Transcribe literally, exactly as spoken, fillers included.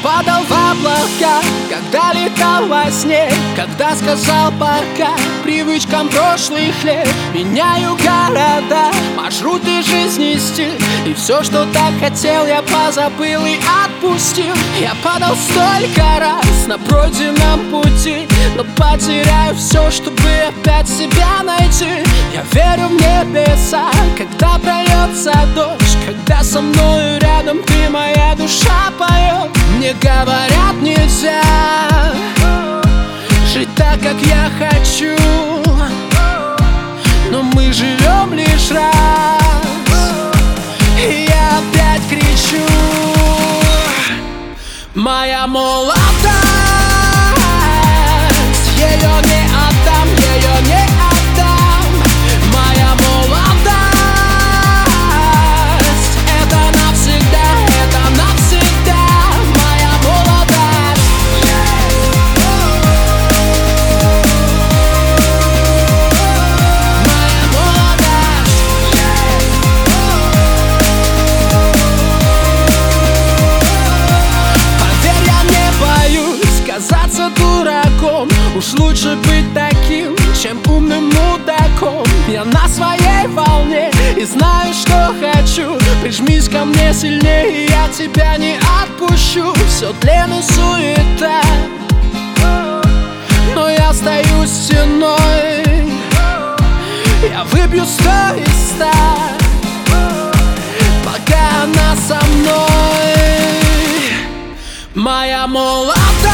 падал в облака, когда летал во сне, когда сказал пока привычкам прошлых лет. Меняю города, маршруты жизни, стиль, и все, что так хотел, я позабыл и отпустил. Я падал столько раз на пройденном пути, но потеряю все, чтобы опять себя найти. Я верю в небеса, когда прольется дождь, когда со мною рядом ты, моя душа поет. Мне говорят, нельзя жить так, как я хочу, но мы живем лишь раз, и я опять кричу: моя молодость, ее не отдам, ее не отдам. Моя молодость, это навсегда, это навсегда. Моя молодость, моя молодость. Поверь, я не боюсь казаться дураком. Уж лучше быть таким, чем умным мудаком. Я на своей волне и знаю, что хочу. Прижмись ко мне сильнее, я тебя не отпущу. Все тлен и суета, но я стою стеной. Я выбью сто из ста, пока она со мной. Моя молодость,